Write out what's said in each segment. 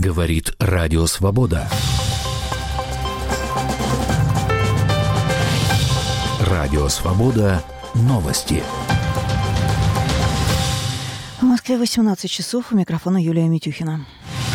Говорит Радио Свобода. Радио Свобода. Новости. В Москве 18 часов. У микрофона Юлия Митюхина.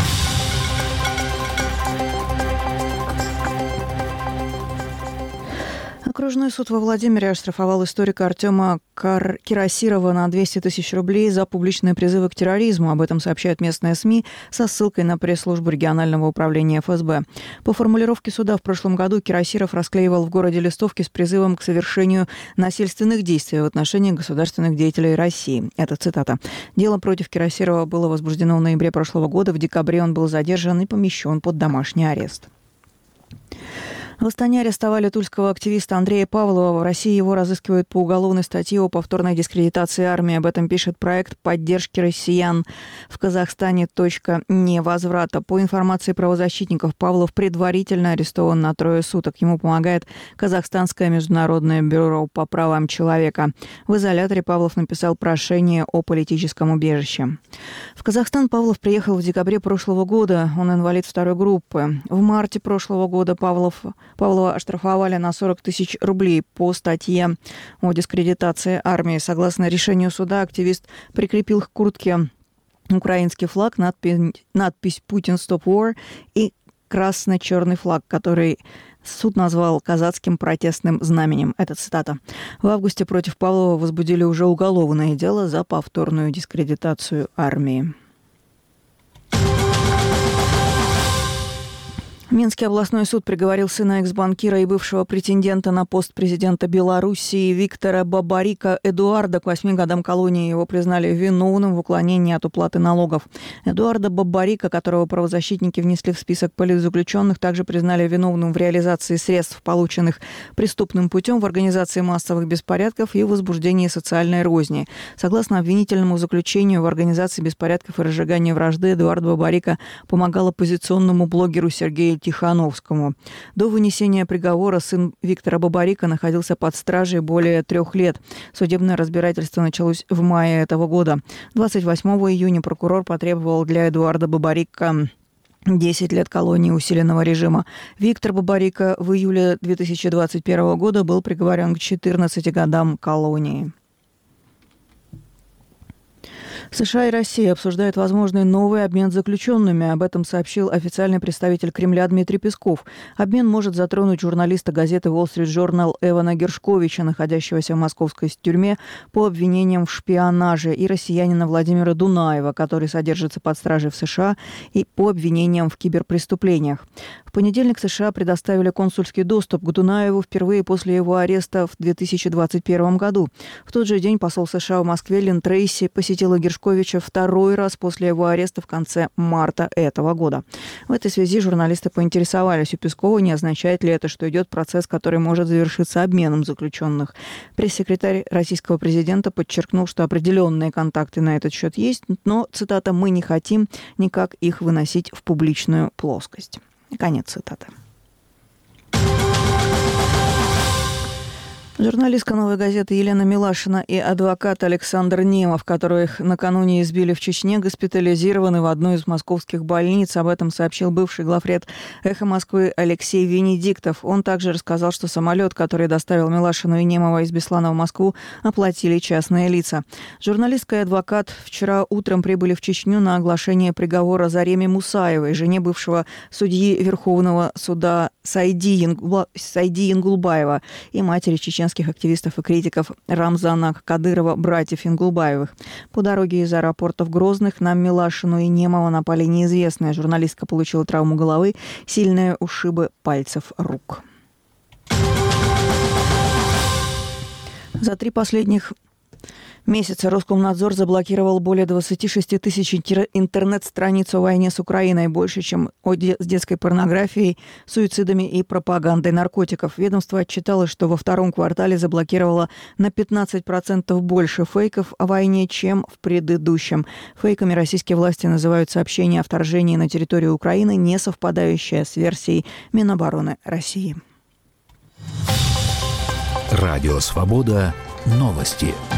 Окружной суд во Владимире оштрафовал историка Артема Кирасирова на 200 тысяч рублей за публичные призывы к терроризму. Об этом сообщают местные СМИ со ссылкой на пресс-службу регионального управления ФСБ. По формулировке суда в прошлом году Кирасиров расклеивал в городе листовки с призывом к совершению насильственных действий в отношении государственных деятелей России. Это цитата. Дело против Кирасирова было возбуждено в ноябре прошлого года. В декабре он был задержан и помещен под домашний арест. В Астане арестовали тульского активиста Андрея Павлова. В России его разыскивают по уголовной статье о повторной дискредитации армии. Об этом пишет проект поддержки россиян в Казахстане. Невозврата. По информации правозащитников, Павлов предварительно арестован на 3 суток. Ему помогает Казахстанское международное бюро по правам человека. В изоляторе Павлов написал прошение о политическом убежище. В Казахстан Павлов приехал в декабре прошлого года. Он инвалид 2 группы. В марте прошлого года Павлова оштрафовали на 40 тысяч рублей по статье о дискредитации армии. Согласно решению суда, активист прикрепил к куртке украинский флаг, надпись «Putin Stop War» и красно-черный флаг, который суд назвал казацким протестным знаменем. Это цитата. В августе против Павлова возбудили уже уголовное дело за повторную дискредитацию армии. Минский областной суд приговорил сына экс-банкира и бывшего претендента на пост президента Белоруссии Виктора Бабарика Эдуарда к 8 годам колонии. Его признали виновным в уклонении от уплаты налогов. Эдуарда Бабарика, которого правозащитники внесли в список политзаключенных, также признали виновным в реализации средств, полученных преступным путем, в организации массовых беспорядков и возбуждении социальной розни. Согласно обвинительному заключению, в организации беспорядков и разжигании вражды Эдуард Бабарика помогал оппозиционному блогеру Сергею Тихановскому. До вынесения приговора сын Виктора Бабарика находился под стражей более 3 лет. Судебное разбирательство началось в мае этого года. 28 июня прокурор потребовал для Эдуарда Бабарика 10 лет колонии усиленного режима. Виктор Бабарика в июле 2021 года был приговорен к 14 годам колонии. США и Россия обсуждают возможный новый обмен заключенными. Об этом сообщил официальный представитель Кремля Дмитрий Песков. Обмен может затронуть журналиста газеты Wall Street Journal Эвана Гершковича, находящегося в московской тюрьме по обвинениям в шпионаже, и россиянина Владимира Дунаева, который содержится под стражей в США, и по обвинениям в киберпреступлениях. В понедельник США предоставили консульский доступ к Дунаеву впервые после его ареста в 2021 году. В тот же день посол США в Москве Лин Трейси посетила Гершковича 2-й раз после его ареста в конце марта этого года. В этой связи журналисты поинтересовались у Пескова, не означает ли это, что идет процесс, который может завершиться обменом заключенных. Пресс-секретарь российского президента подчеркнул, что определенные контакты на этот счет есть, но, цитата, «мы не хотим никак их выносить в публичную плоскость». Конец цитаты. Журналистка «Новой газеты» Елена Милашина и адвокат Александр Немов, которых накануне избили в Чечне, госпитализированы в одну из московских больниц. Об этом сообщил бывший главред «Эхо Москвы» Алексей Венедиктов. Он также рассказал, что самолет, который доставил Милашину и Немова из Беслана в Москву, оплатили частные лица. Журналистка и адвокат вчера утром прибыли в Чечню на оглашение приговора Зареме Мусаевой, жене бывшего судьи Верховного суда Сайди Янгулбаева и матери чеченских активистов и критиков Рамзана Кадырова, братьев Янгулбаевых. По дороге из аэропорта в Грозных на Милашину и Немова напали неизвестные. Журналистка получила травму головы, сильные ушибы пальцев рук. За 3 последних месяца Роскомнадзор заблокировал более 26 тысяч интернет-страниц о войне с Украиной, больше, чем с детской порнографией, суицидами и пропагандой наркотиков. Ведомство отчиталось, что во 2-м квартале заблокировало на 15% больше фейков о войне, чем в предыдущем. Фейками российские власти называют сообщения о вторжении на территорию Украины, не совпадающие с версией Минобороны России. Радио Свобода. Новости.